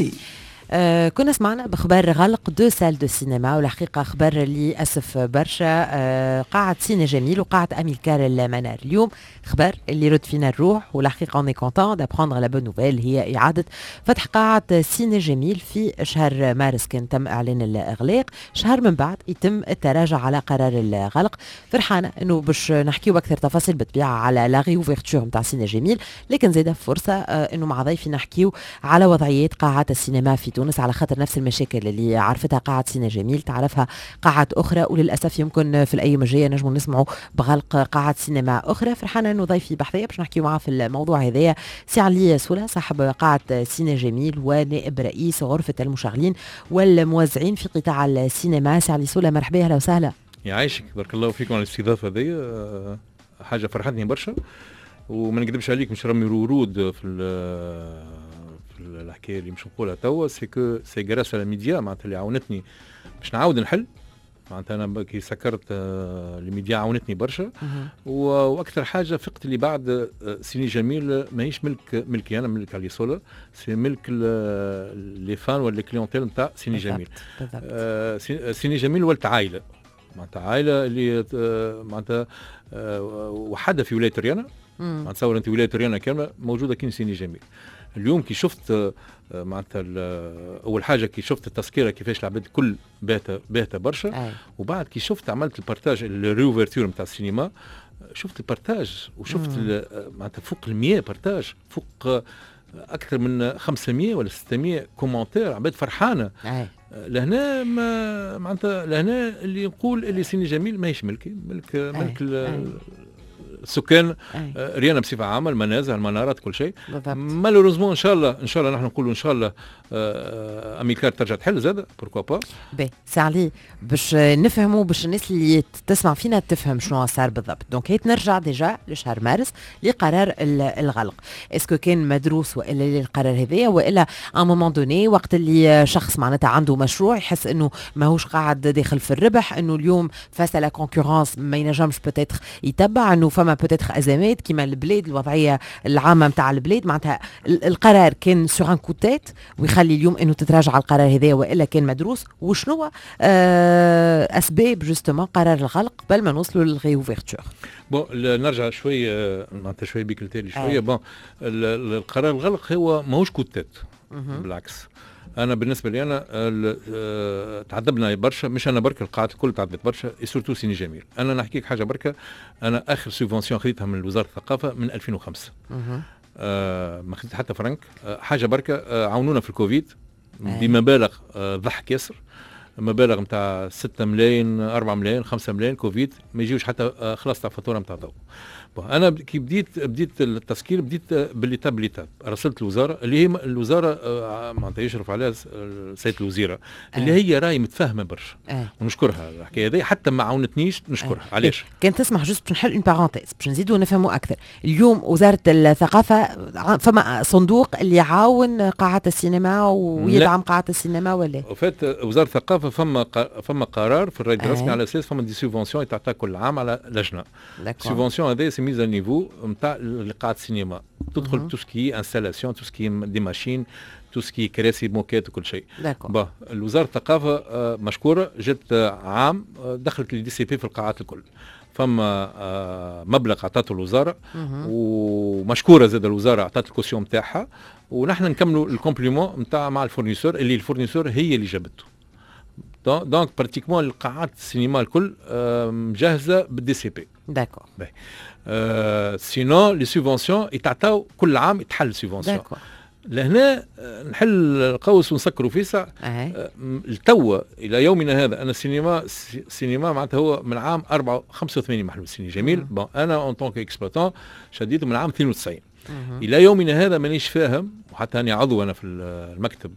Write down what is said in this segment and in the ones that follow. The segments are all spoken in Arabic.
ميرسي. كنا سمعنا بخبر غلق دو سال دو سينما، والحقيقة خبر اللي أسف برشا. قاعة سيني جميل وقاعة أميلكار المنار اليوم خبر اللي رد فينا الروح، والحقيقة اون كونتون دابخوندغ لا بون نوفيل هي إعادة فتح قاعة سيني جميل في شهر مارس. كان تم إعلان الإغلاق، شهر من بعد يتم التراجع على قرار الغلق. فرحانة إنه باش نحكيو أكثر تفاصيل بالطبيعة على لا ريوفيرتور نتاع سيني جميل، لكن زيدا فرصة إنه مع ضيفي نحكيو على وضعيات قاعات السينما في تونس، على خاطر نفس المشاكل اللي عرفتها قاعة سيني جميل تعرفها قاعات أخرى، وللأسف يمكن في الأيام الجاية نجموا نسمعوا بغلق قاعات سينما أخرى. فرحانة إنه ضيفي بحذايا باش نحكيو معاه في الموضوع هذايا سي علي سولا، صاحب قاعة سيني جميل ونائب رئيس غرفة المشغلين والموزعين في قطاع السينما. سي علي سولا مرحبا، أهلا وسهلا. يعيشك، بارك الله فيكم على الاستضافة هذه، حاجة فرحتني برشا. وما نكذبش عليك مش رمي ورود في الحكايه اللي مش نقولها توا، سي غراس على الميديا معناتها اللي عاونتني باش نعاود نحل. معناتها انا كي سكرت الميديا عاونتني برشا. واكثر حاجه فقت اللي بعد سيني جميل ماهيش ملكي انا، ملك علي سولا، سي ملك لي فان ولا كليونتيل نتاع سيني جميل. سيني جميل ولت عائله، معناتها عائله اللي معناتها وحده في ولايه ريانا. تصور انت ولايه ريانا كامله موجوده كاين سيني جميل. اليوم كي شفت معناتها اول حاجه كي شفت التذكره كيفاش العباد الكل باهته برشا. وبعد كي شفت عملت البارتاج الريوفيرتور نتاع السينما، شفت البارتاج وشفت معناتها فوق 100 بارتاج، فوق اكثر من 500 ولا 600 كومنتير، عباد فرحانه. لهنا معناتها لهنا اللي نقول اللي سيني جميل ماهيش ملكي، ملك السكان ريانا بصفه عامه، المنازل المنارات كل شيء. مالوريزمون ان شاء الله نحن نقولوا ان شاء الله اميلكار ترجع تحل زاد بوركوا با. باهي سي علي، باش نفهموا، باش الناس اللي تسمع فينا تفهم شنو صار بالضبط. دونك هيت نرجع ديجا لشهر مارس لقرار الغلق. اسكو كان مدروس والا القرار هذايا، والا ا مومون دوني وقت اللي شخص معناتها عنده مشروع يحس انه ماهوش قاعد داخل في الربح، انه اليوم فاس لا كونكورونس ما ينجمش بوتيتر يتبع، انه فما بوتيتر ازمات كيما البلاد الوضعيه العامه نتاع البلاد، معناتها القرار كان سور ان كو تيت ويخلي اليوم انه تتراجع القرار هذا، والا كان مدروس؟ وشنو اسباب جوستومون قرار الغلق قبل ما نوصلوا للريوفيرتور؟ بون نرجع شوي معناتها شوي بيكلتالي شويه. بون القرار الغلق هو ماهوش كو تيت، بالعكس. انا بالنسبه لي انا تعذبنا برشا، مش انا برك، القاعات الكل تعذبت برشا، سورتو سيني جميل. انا نحكيك حاجه بركه، انا اخر سوبفونسيون خذيتها من وزاره الثقافه من 2005. ما خذيت حتى فرنك. حاجه بركه عاونونا في الكوفيد بمبالغ ضحك ياسر، مبالغ نتاع 6 ملايين 4 ملايين 5 ملايين كوفيد، ما يجيوش حتى خلاص تاع فاتوره نتاع ضوء. انا كي بديت التسكير بديت باليتاب رسلت الوزاره اللي هي الوزاره معناتها يشرف عليها سيد الوزيره اللي هي راهي متفاهمه برشا ونشكرها الحكايه هذه، حتى ما عاونتنيش نشكرها. علاش؟ كان تسمح جوست باش نحل اون بارونتيز باش نزيدوا نفهموا اكثر. اليوم وزاره الثقافه فما صندوق اللي يعاون قاعات السينما ويدعم قاعات السينما ولا؟ وفات وزاره الثقافه فما قرار في الرئيس الرسمي على اساس فما دي سوبفونسيون يتعطى كل عام على لجنه. سوبفونسيون هذه ميزه نيفو نتاع قاعات السينما، تدخل تو سكي انستالاسيون، تو سكي دي ماشين، تو سكي كراسي موكات وكل شيء. الوزاره الثقافه مشكوره، جت عام دخلت لي دي سي بي في القاعات الكل. فما مبلغ عطاته الوزاره ومشكوره زاد الوزاره عطات الكوسيون نتاعها، ونحن نكملوا الكومبليمون نتاع مع الفورنيسور اللي الفورنيسور هي اللي جابته. دونك براتيكمون القاعات السينما الكل مجهزه بالدي سي بي. داكور. سينو لي سوبفونسيون يتعطاو كل عام يتحل سوبفونسيون. لهنا نحل قوس ونسكروا فيسع. التوا الى يومنا هذا انا السينما معناتها هو من عام 85 محلول سيني جميل. بون انا اون طونك اكسبلوتون شديته من عام 92 الى يومنا هذا مانيش فاهم، وحتى اني عضو انا في المكتب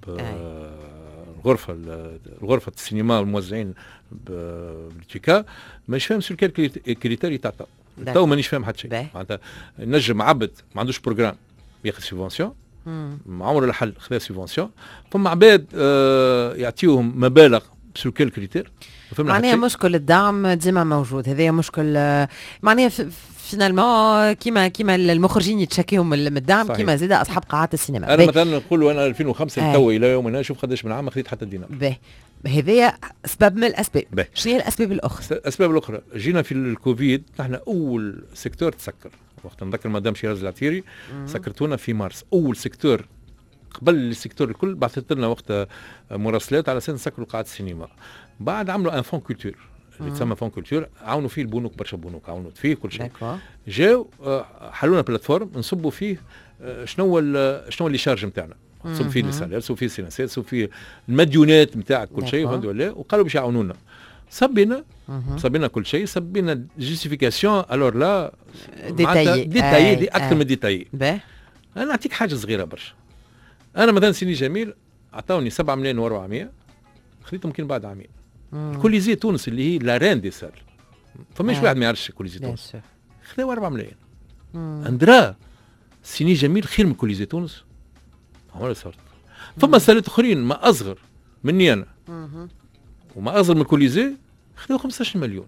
الغرفه السينما والموزعين بالتيكا، مانيش فاهم سور كيل كريتير تعطى. تو مانيش فاهم حتى شيء. معناتها نجم عبد ما عندوش بروجرام ياخذ سوبفونسيون، عمره الحل خذا سوبفونسيون. فما عباد يعطيوهم مبالغ سور كيل كريتير؟ معناها مشكل الدعم ديما موجود، هذا مشكل معناها فينالمون كيما المخرجين يتشكيوا من الدعم كيما زاد اصحاب قاعات السينما. انا مثلا نقول انا 2005 تو الى يومنا شوف قداش من عام خذيت حتى دينار. هذه سبب من الاسباب. شنو هي الاسباب الاخرى؟ الاسباب الاخرى جينا في الكوفيد، نحن اول سيكتور تسكر، وقت نذكر مدام شيراز العتيري سكرتونا في مارس، اول سيكتور قبل السيكتور الكل بعثت لنا وقت مراسلات على اساس نسكروا قاعات السينما. بعد عملوا ان فون كولتور اللي تسمى فون كولتور، عاونوا فيه البنوك، برشا بنوك عاونوا فيه كل شيء. جاو حلونا بلاتفورم نصبوا فيه شنو اللي شارج نتاعنا، نصب فيه السالير، نصب فيه السيناسات، نصب فيه المديونات نتاعك كل شيء، فهمتوا ولا؟ وقالوا باش يعاونونا، صبينا كل شيء، صبينا جوستيفيكاسيون الور لا ديتايي اكثر من ديتايي. انا نعطيك حاجه صغيره برشا. انا مثلا سيني جميل عطاوني 7 ملايين و400، خذيتهم يمكن بعد عامين. كوليزيه تونس اللي هي لا رين دي سال، فماش واحد ما يعرفش كوليزيه تونس، خذاو 4 ملايين. اندرا سيني جميل خير من كوليزيه تونس، عمرها صارت. فما سالات اخرين ما اصغر مني انا وما اصغر من كوليزيه خذاو 15 مليون.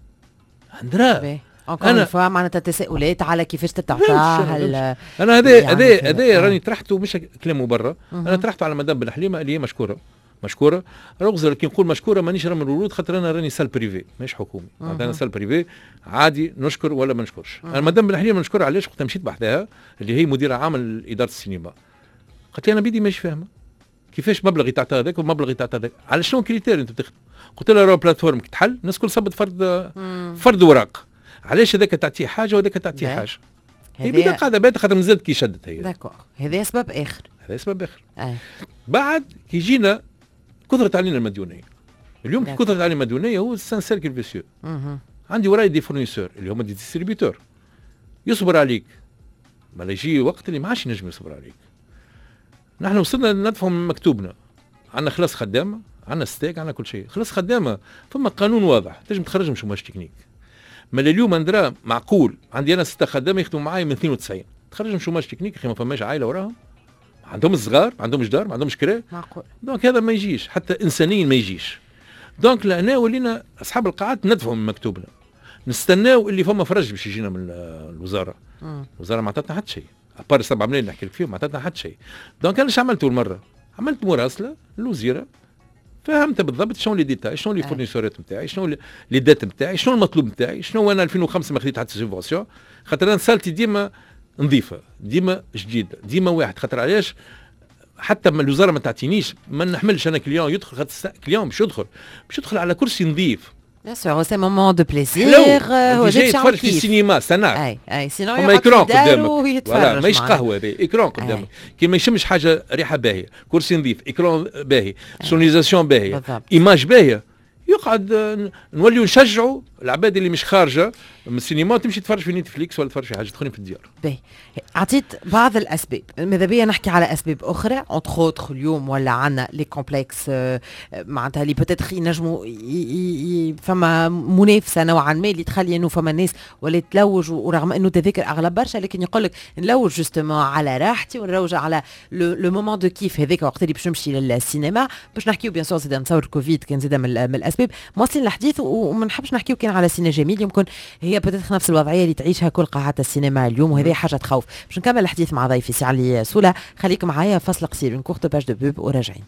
اندرا انا معناتها تساؤلات على كيفاش تتعطى. انا هذا راني طرحته مش كلامه برا، انا طرحته على مدام بن حليمه اللي هي مشكوره رغز. كي نقول مشكوره مانيش راه من الورود، خاطر انا راني سال بريفي مش حكومي. انا سال بريفي عادي نشكر ولا ما نشكرش. انا مدام بن حليمه نشكرها علاش؟ وقت مشيت بحذاها اللي هي مديره عام اداره السينما، قالت لي انا بيدي ماشي فاهمه كيفاش مبلغ يتعطى هذاك ومبلغ يتعطى هذاك، على شنو كريتير انت بتاخذ؟ قلت لها راه بلاتفورم كي تحل الناس كل صبت فرد ورق، علاش هذاك تعطيه حاجه وهذاك تعطيه حاجه؟ هي بدا قاعده بات خاطر مازالت كي شدت هي. داكور، هذا سبب اخر. بعد كي جينا كثرت علينا المديونيه. اليوم كي كثرت علينا المديونيه هو سان سيركل فيسيو. عندي وراي دي فورنيسور اللي هما دي ديستريبيوتور، يصبر عليك ما يجي وقت اللي ما عادش ينجم يصبر عليك. نحن وصلنا ندفعوا من مكتوبنا، عندنا خلاص خدامه، عندنا ستيك، عندنا كل شيء، خلاص خدامه، فما قانون واضح تنجم تخرج من شوماج تكنيك. ما اليوم اندرا معقول عندي انا 6 خدامه يخدموا معايا من 92 تخرج من شوماج تكنيك، اخي ما فماش عائله وراهم، ما عندهمش صغار، ما عندهمش دار، ما عندهمش كرا، معقول. دونك هذا ما يجيش حتى انسانيا ما يجيش. دونك لهنا ولينا اصحاب القاعات ندفعوا من مكتوبنا، نستناو اللي فما فرج باش يجينا من الوزاره. الوزاره ما عطاتنا حتى شيء، ابار 7 ملايين نحكي لك فيهم ما عطاتنا حتى شيء. دونك انا ايش عملت المره؟ عملت مراسله للوزيره، فهمت بالضبط شنو لي ديتاي، شنو لي فورنيسورات نتاعي، شنو لي دات نتاعي، شنو المطلوب نتاعي، شنو انا 2005 ما خديت حتى سوبسيون، خاطر انا سالتي ديما نظيفه، ديما جديده، ديما واحد. خاطر علاش؟ حتى ما الوزاره ما تعطينيش ما نحملش انا كليون يدخل، خاطر كليون باش يدخل على كرسي نظيف. Bien sûr, c'est un moment de plaisir. هو جاي يتفرج في السينما سنة. اي سينو يقعد في داره ويتفرج. ماهيش قهوة باهي، إكران قدامك. كي ما يشمش حاجة ريحة باهية، كرسي نظيف، إكران باهي، سونيزاسيون باهية، إيماج باهية، يقعد نوليو نشجعوا العباد اللي مش خارجه من السينما تمشي تفرج في نتفليكس ولا تفرج في حاجه تخوني في الديار. باهي، اعطيت بعض الاسباب، ماذا بيا نحكي على اسباب اخرى اونتر اوتر اليوم ولا عنا لي كومبلكس معناتها اللي بوتيتر ينجموا فما منافسه نوعا ما اللي تخلي انه فما ناس ولا تلوج، ورغم انه تذاكر اغلب برشا لكن يقول لك نلوج جوستومون على راحتي ونروج على لو مومون دو كيف هذاك وقت اللي باش نمشي للسينما. باش نحكيو بيان سور زيد نتصور كوفيد كان زيد من الاسباب موصلين الحديث، وما نحبش نحكيو كان على سينما جميل، يمكن هي بتدخل نفس الوضعيه اللي تعيشها كل قاعات السينما اليوم، وهذه حاجه تخوف. باش نكمل الحديث مع ضيفي سي علي سولا، خليكم معايا فصل قصير من كورت باج دو بوب وراجعين.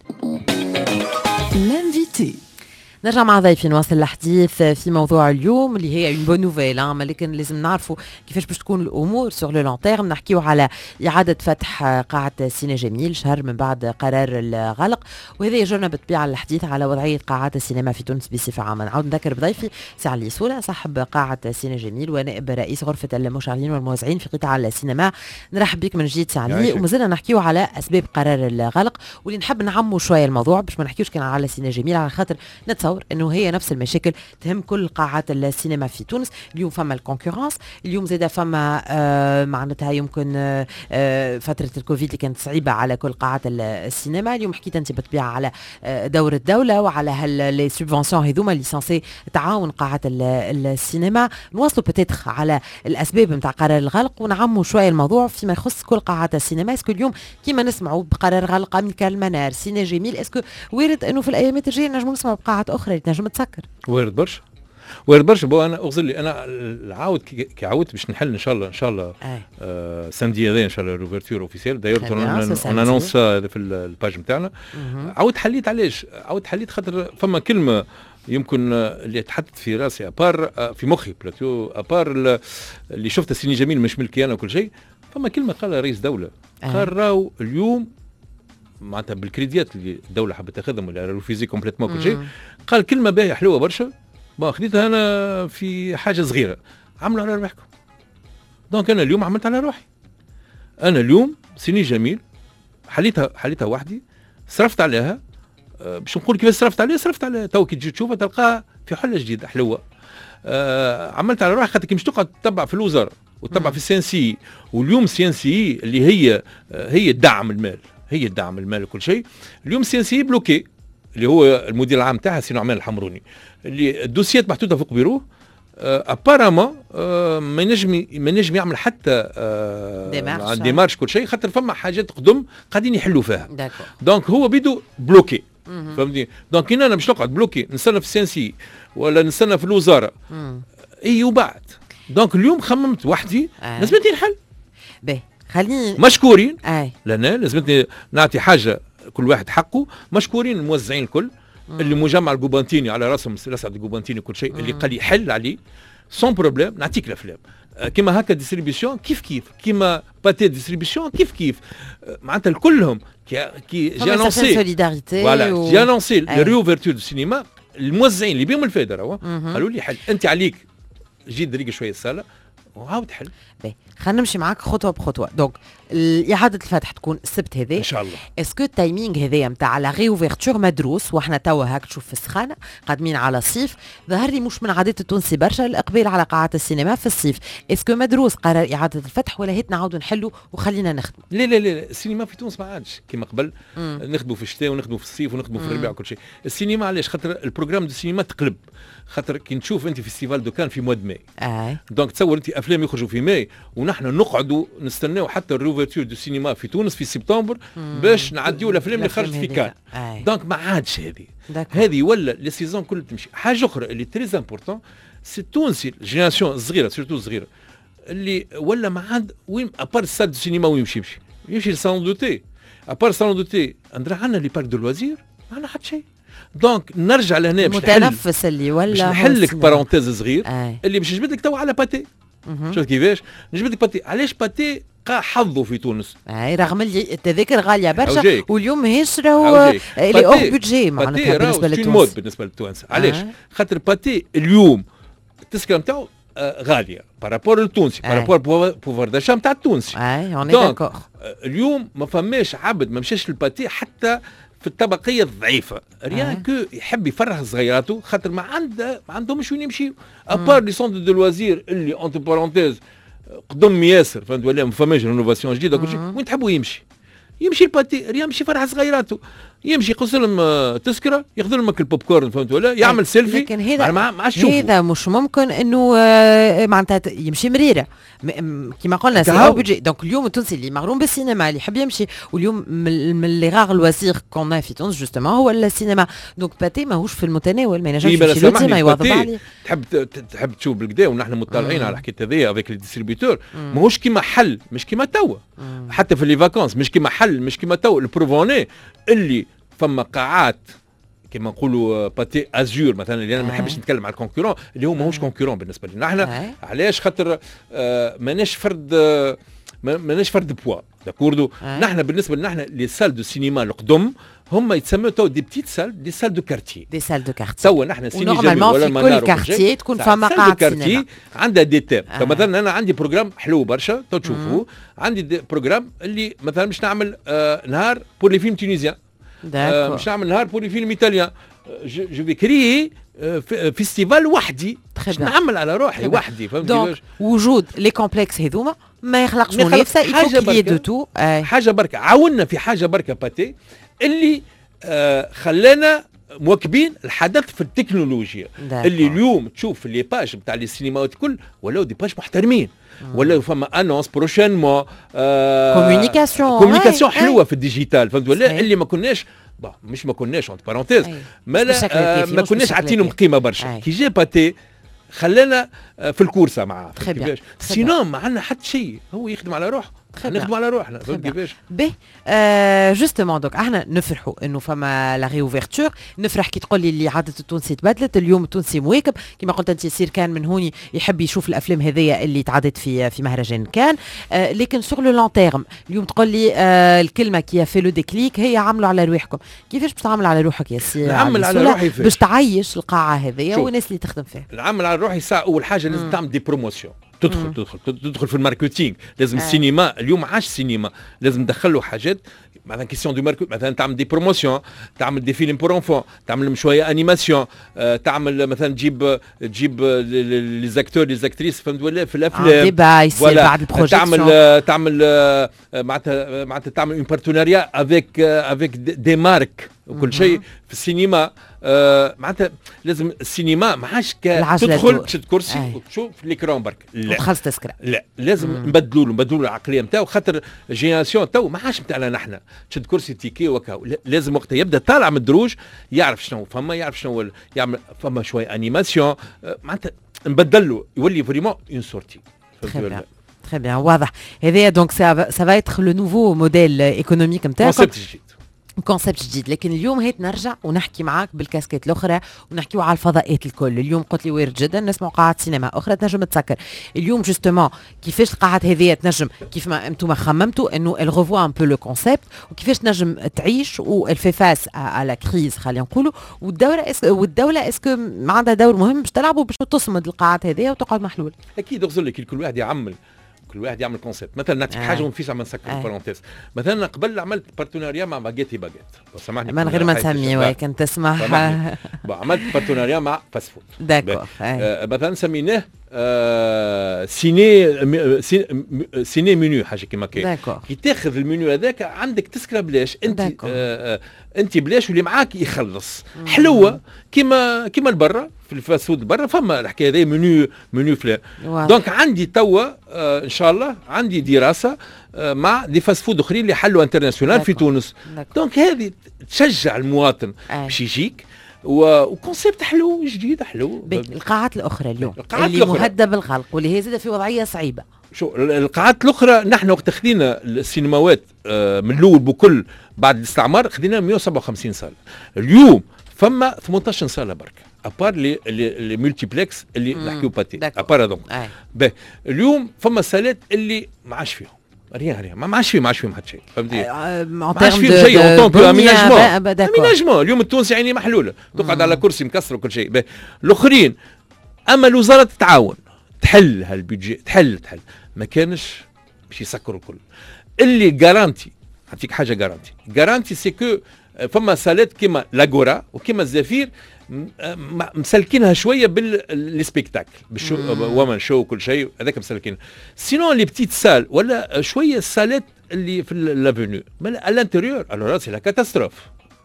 لانفيتي نرجع مع ضيفي نواصل الحديث في موضوع اليوم اللي هي اون بون نوفيل، لكن لازم نعرفوا كيفاش باش تكون الامور سور لو لون تيرم. نحكيو على اعاده فتح قاعه سينما جميل شهر من بعد قرار الغلق، وهذا يجرنا بالطبيعه الحديث على وضعيه قاعات السينما في تونس بصفه عامه. نعاود نذكر بضيفي سي علي سولا صاحب قاعه سينما جميل ونائب رئيس غرفه المشغلين والموزعين في قطاع السينما. نرحب بك من جديد سي علي، ومازلنا نحكيو على اسباب قرار الغلق، واللي نحب نعموا شويه الموضوع باش ما نحكيوش كان على سينما جميل على خاطر نتصور نتصور انه هي نفس المشاكل تهم كل قاعات السينما في تونس. اليوم فما الكونكورانس، اليوم زاده فما معناتها يمكن فتره الكوفيد اللي كانت صعيبه على كل قاعات السينما. اليوم حكيت انت بالطبيعه على دور الدوله وعلى لي سوبفونسيون هذوما اللي سانسي تعاون قاعات السينما. نواصلوا بتاتخ على الاسباب نتاع قرار الغلق ونعموا شويه الموضوع فيما يخص كل قاعات السينما. اسكو اليوم كيما نسمعوا بقرار غلق اميكال المنار سيني جميل، اسكو وارد انه في الايامات الجايه نجموا نسمعوا بقاعات اخرى اللي تنجم تسكر؟ وارد برشا، وارد برشا. بو انا اغزر لي انا العاود كي عاودت باش نحل ان شاء الله ساندي هذا ان شاء الله روفرتور اوفيسيال داير اون انونس في الباج نتاعنا. عاودت حليت علاش؟ عاودت حليت خاطر فما كلمه يمكن اللي تحطت في راسي ابار في مخي بلاتو ابار اللي شفت سيني جميل مش ملكي انا وكل شيء. فما كلمه قالها رئيس دوله قال راهو اليوم معناتها بالكريديات اللي الدوله حبت تاخذهم ولا ريفيزي كومبليتمون كل شيء. قال كلمه باهيه حلوه برشا، خديتها انا في حاجه صغيره، عملوا على روحكم. دونك انا اليوم عملت على روحي. انا اليوم سيني جميل حليتها وحدي، صرفت عليها باش نقول كيف صرفت عليها تو كي تجي تشوفها تلقاها في حله جديده حلوه. عملت على روحي خاطر كي مش تقعد تتبع في الوزاره وتتبع في السي ان سي، واليوم السي ان سي اللي هي الدعم المال وكل شيء. اليوم السي ان سي بلوكي اللي هو المدير العام تاعها سي نعمان الحمروني، اللي الدوسيات محطوطه فوق بيروه ابارامون ما نجم يعمل حتى ديمارش كل شيء خاطر فما حاجات قدم قاعدين يحلوا فيها. دونك هو بيدو بلوكي، فهمتني؟ دونك كي انا مش نقعد بلوكي نستنى في السي ان سي ولا نستنى في الوزاره اي وبعد. دونك اليوم خممت وحدي لازمتني نحل. خليني مشكورين لنا لازمتني نعطي حاجه كل واحد حقه. مشكورين الموزعين الكل اللي مجمع الجوبانتيني على راسهم الاسعد الجوبانتيني كل شيء اللي قال لي حل عليه سون بروبليم. نعطيك الافلام كيما هكا ديستريبيسيون كيف كيما باتي ديستريبيسيون كيف معناتها كلهم كي جي انونسي فوالا جي انونسي الريوفرتور دو سينما. الموزعين اللي بيهم الفايده راهو قالوا لي حل انت عليك جي دريق شويه الصاله وعاود حل. خلينا نمشي معاك خطوه بخطوه. دونك اعاده الفتح تكون السبت هذا ان شاء الله. اسكو التايمينغ هذايا نتاع لا ريوفيرتور مدروس وحنا توا هاك تشوف في السخانه قادمين على الصيف. ظهر لي مش من عادات التونسي برشا الاقبال على قاعات السينما في الصيف. اسكو مدروس قرار اعاده الفتح ولا هيت نعاودوا نحلوا وخلينا نخدموا؟ لا السينما في تونس ما عادش كيما قبل نخدموا في الشتاء ونخدموا في الصيف ونخدموا في الربيع وكل شيء. السينما علاش؟ خاطر البروغرام دو السينما تقلب. خاطر كي نشوف انت فيستيفال دو كان في مواد ماي دونك تصور انت افلام يخرجوا في ماي ونحن نقعدوا نستناو حتى الروفرتور دو سينما في تونس في سبتمبر باش نعديو الافلام اللي خرجت في كان. دونك ما عادش هذه ولا لي سيزون كل تمشي. حاجه اخرى اللي تري امبورطون سي التونسي الجينيراسيون الصغيره سيرتو الصغيره اللي ولا ما عاد وين ابار السال دو سينما وين يمشي للصالون دو تي. ابار الصالون دو تي عندنا لي بارك دو لوازير ما عندنا حتى شيء. دونك نرجع لهنا باش متنفس اللي ولا باش نحل لك بارونتيز صغير اللي باش نجبد لك تو على باتي. شوف كيفاش نجبد لك باتي. علاش باتي حظه في تونس رغم اللي التذاكر غاليه برشا واليوم ماهيش راهو اللي اوف بودجي معناتها بالنسبه للتونس بالنسبه للتوانسه. علاش؟ خاطر باتي اليوم التذكره نتاعو غاليه بارابور للتونسي بارابور بوفار داشا نتاع التونسي. دونك اليوم ما فماش عبد ما مشاش للباتي حتى في الطبقيه الضعيفه ريان كو يحب يفرح صغيراته خاطر ما عندهمش وين يمشيو ابار لي سونتر دو لوازير اللي اونتر بارونتيز قدم ياسر فهمت ولا ما فماش رينوفاسيون جديده كل شيء. وين تحبوا يمشي الباتي ريان يمشي يفرح صغيراته يمشي يقص لهم تذكره ياخذ لهم البوب كورن فهمت ولا يعمل سيلفي. لكن هذا مش ممكن انه معناتها يمشي مريره كما قلنا سي بودجي. دونك اليوم التونسي اللي مغروم بالسينما اللي يحب يمشي واليوم من لي غاغ لوازير كون في تونس جوستومون هو السينما. دونك باتي ماهوش في المتناول ما ينجمش يمشي له ديما يوظف عليه. تحب تشوف بالكدا ونحن مطلعين على حكايه هذيا افيك لي ديستريبيوتور ماهوش كيما حل مش كيما توا حتى في لي فاكونس مش كيما حل مش كيما توا البروفوني اللي فما قاعات كما نقولوا باتي ازور مثلا اللي انا ما نحبش نتكلم على الكونكورون اللي هو ماهوش كونكورون بالنسبه لنا احنا. علاش؟ خاطر ماناش فرد بوا داكوردو. نحن بالنسبه لنا احنا لي سال دو سينما القدم هم يتسموا تو دي بتيت سال دي سال دو كارتيي. توا نحن سينما جميل ولا المنار كل كارتيي تكون فما قاعه سينما عندها دي تيم. فمثلا انا عندي بروجرام حلو برشا تو تشوفوه. عندي بروجرام اللي مثلا مش نعمل نهار بور لي فيلم تونيزيان مش نعمل نهار بور لي فيلم ايطاليان جو في كريي فيستيفال وحدي، نعمل على روحي وحدي. فهمت؟ وجود لي كومبلكس هذوما ما يخلقش منافسه، حاجه بركه حاجه بركه. عاوننا في حاجه بركه باتي اللي خلانا مواكبين الحدث في التكنولوجيا. اللي اليوم تشوف لي باج نتاع لي سينماوات الكل ولاو دي باج محترمين، ولا فما انونس بروشينمون كوميونيكاسيون حلوه في الديجيتال. فهمت ولا؟ اللي ما كناش مش ما كناش اونت بارونتيز ما كناش عاطينهم قيمه برشا. كي جا باتي خلانا في الكورسه معاه كيفاش. سينو ما عندنا حتى شيء، هو يخدم على روحه، نخدموا على روحنا. فهمت كيفاش؟ باهي جوستومون دوك احنا نفرحوا انه فما لا ريوفيرتور. نفرح كي تقول لي اللي عاده التونسي تبدلت، اليوم التونسي مواكب كما قلت انت. يصير كان من هوني يحب يشوف الافلام هذيا اللي تعدت في مهرجان كان. لكن سوغ لو لون تيرم اليوم تقول لي الكلمه كي في لو ديكليك هي عملوا على رواحكم. كيفاش باش تعمل على روحك يا سي؟ نعمل على روحي باش تعيش القاعه هذيا والناس اللي تخدم فيها. نعمل على روحي ساعه. اول حاجه لازم تعمل دي بروموسيون، تدخل في الماركتينغ. لازم السينما اليوم ما عادش سينما، لازم ندخل له حاجات مثلا كيسيون دو ماركت. مثلا تعمل دي بروموسيون، تعمل دي فيلم بور انفون، تعمل شويه انيماسيون، تعمل مثلا تجيب لي زاكتور لي زاكتريس فهمت ولا في الافلام ديبا يصير بعد البروجيكسيون. تعمل معناتها تعمل اون بارتناريا افيك دي مارك وكل شيء في السينما. معناتها لازم السينما ما عادش تدخل تشد كرسي وتشوف ليكرون برك، لا وتخلص تذكره، لا لازم نبدلوا العقليه نتاعو. خاطر جينيراسيون تو ما عادش نتاعنا نحن تشد كرسي تيكي وكا. لازم وقتها يبدا طالع من الدروج يعرف شنو فما، يعرف شنو يعمل. فما شويه انيماسيون معناتها نبدل له يولي فريمون اون سورتي. تري بيان واضح. هذايا دونك سا فا اتر لو نوفو موديل ايكونوميك نتاعكم، كونسيبت جديد. لكن اليوم هيت نرجع ونحكي معاك بالكاسكيت الاخرى ونحكيو على الفضاءات الكل. اليوم قلت لي وارد جدا نسمعوا قاعات سينما اخرى تنجم تسكر. اليوم جوستومون كيفاش القاعات هذه تنجم كيف ما انتم خممتوا انه الغوفوا ان بو لو كونسيبت، وكيفاش تنجم تعيش والفي فاس على كريز خلينا نقولوا. والدوله اسكو ما عندها دور مهم باش تلعبوا باش تصمد القاعات هذه وتقعد محلول؟ اكيد اغزر لك كل واحد يعمل كونسيبت. مثلا نعطيك حاجه ونفيس عم نسكر بارونتيز. مثلا قبل عملت بارتناريا مع باجيتي سامحني من غير ما نسمي ولكن تسمح. عملت بارتناريا مع فاست فود. داكور. مثلا سميناه سيني منيو حاجه كيما كاين. كي تاخذ المنيو هذاك عندك تسكره بلاش انت بلاش واللي معاك يخلص. حلوه كيما البرا في الفاست فود برا فما الحكايه هذه منيو فلان. دونك عندي توا ان شاء الله عندي دراسه مع دي فاست فود اخرين اللي حلوا انترناسيونال في تونس. دونك هذه تشجع المواطن باش يجيك وكونسيبت حلو جديد حلو. القاعات الاخرى اليوم اللي مهدده بالغلق واللي هي زاده في وضعيه صعيبه. شو القاعات الاخرى نحن وقت خدينا السينماوات من الاول بكل بعد الاستعمار خدينا 157 صاله. اليوم فما 18 صاله برك ابار لي ملتيبلكس اللي نحكيو باتي ابار هذوك. اليوم فما صالات اللي ما عادش فيهم ريان ما عادش فيهم حتى شيء. فهمتي؟ ما عادش فيهم شيء اون طونك اميناجمون. اليوم التونسي عيني محلوله تقعد على كرسي مكسر وكل شيء. الاخرين اما الوزاره تتعاون تحل هالبيدجي تحل ما كانش باش يسكروا الكل. اللي جارانتي نعطيك حاجه جارانتي سي كو فما صالات كيما لاغورا وكيما الزفير مسلكينها شويه بالسبيكتاكل بالشو ومن شو وكل شيء هذاك مسلكين. سينون لي بتيت سال ولا شويه الصالات اللي في لافوني الانتيريور الو سي لا كاتاستروف.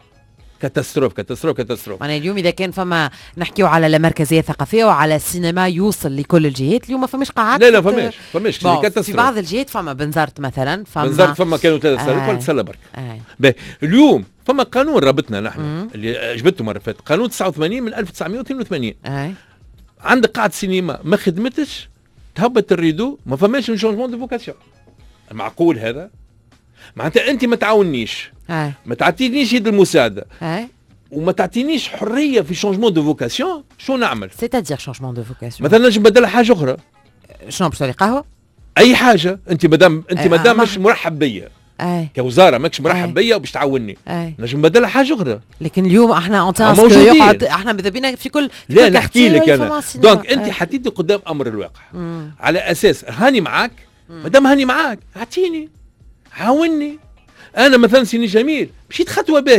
أنا اليوم إذا كان فما نحكيو على المركزية الثقافية وعلى السينما يوصل لكل الجهات اليوم ما فماش قاعات. لا فماش في بعض الجهات فما بنزرت مثلا فما كانوا 3 سالات ولا سله برك. اليوم فما قانون رابطنا نحن اللي جبته مرة فاتت قانون 89 من 1982. عندك قاعة سينما ما خدمتش تهبط الريدو ما فماش شونجمون دو فوكاسيون. معقول هذا؟ معناتها انت ما تعاونيش ما تعطينيش يد المساعده وما تعطينيش حريه في شونجمون دو فوكاسيون. شو نعمل؟ سيتادير شونجمون دو فوكاسيون مثلا نجم نبدل حاجه اخرى. شنو باش تولي قهوه؟ اي حاجه. انت مادام مش مرحب بيا كوزاره ماكش مرحب بيا وباش تعاوني نجم نبدل حاجه اخرى. لكن اليوم احنا يقعد احنا ماذا بينا في كل لا نحكي لك انا. دونك انت حتيجي قدام امر الواقع على اساس هاني معاك. مادام هاني معاك اعطيني عاوني. انا مثلا سيني جميل مشيت خطوه باهيه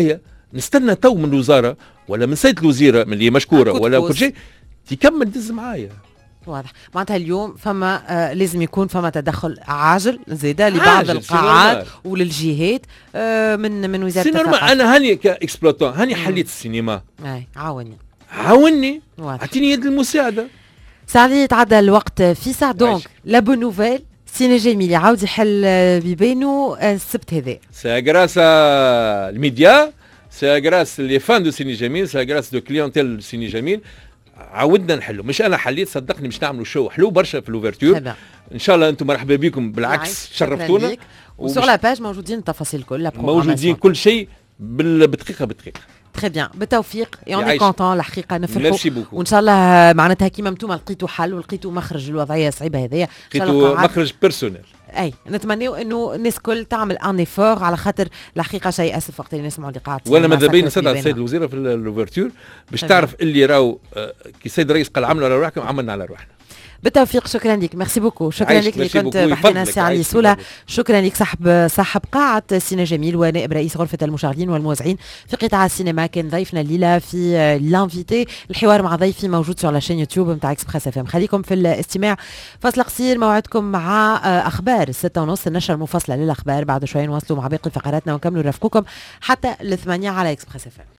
نستنى تو من الوزاره ولا من سيد الوزيره من اللي مشكوره ولا كل شيء تكمل دز معايا. واضح. معناتها اليوم فما لازم يكون فما تدخل عاجل زيادة لبعض القاعات وللجهات من وزارة الثقافة. انا هاني كاكسبلوتون هاني حليت السينما. عاوني اعطيني يد المساعده. ساعة تعدى الوقت في ساعة. دونك لا بون نوفيل سيني جميل يعاود يحل بيبانو السبت هذا. سي غراس الميديا، سي غراس لي فان دو سيني جميل، سي غراس دو كليونتيل سيني جميل. عاودنا نحلو، مش انا حليت صدقني مش نعملوا شو حلو برشا في الاوفرتور. ان شاء الله انتم مرحبا بكم بالعكس شرفتونا. وسور لا باج موجودين التفاصيل كلها، موجودين كل شيء بدقيقه بدقيقه. تري بيان بالتوفيق. اوني كونتون الحقيقه نفرحوا وان شاء الله معناتها كيما انتم لقيتوا حل ولقيتوا مخرج الوضعيه الصعيبه هذيا. لقيتوا مخرج بيرسونيل. اي نتمنيو انه الناس كل تعمل ان ايفور على خاطر الحقيقه شيء اسف وقت اللي نسمعوا اللي قاعد. وانا ماذا بين نستدعي السيد الوزير في الاوفرتور باش تعرف اللي راهو كي السيد الرئيس قال عملوا على روحكم عملنا على روحنا. بالتوفيق. شكرا لك. ميرسي بوكو. شكرا لك اللي كنت بحثنا سي علي سولا. شكرا لك صاحب قاعة سينما جميل ونائب رئيس غرفة المشاهدين والموزعين في قطاع السينما. كان ضيفنا الليلة في لانفيتي. الحوار مع ضيفي موجود على شين يوتيوب نتاع اكسبريس اف ام. خليكم في الاستماع. فاصل قصير موعدكم مع اخبار 6:30 النشرة المفصلة للاخبار. بعد شوي نواصلوا مع باقي فقراتنا ونكملوا نرافقكم حتى 8 على اكسبريس اف ام.